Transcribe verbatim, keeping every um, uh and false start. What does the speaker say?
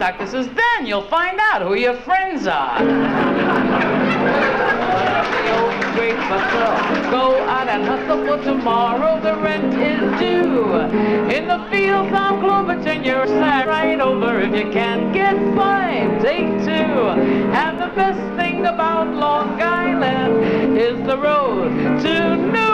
Doctor says, then you'll find out who your friends are. Great bustle. Go out and hustle for tomorrow, the rent is due. In the fields of Cloverton, you're sad right over. If you can't get five, take two. And the best thing about Long Island is the road to New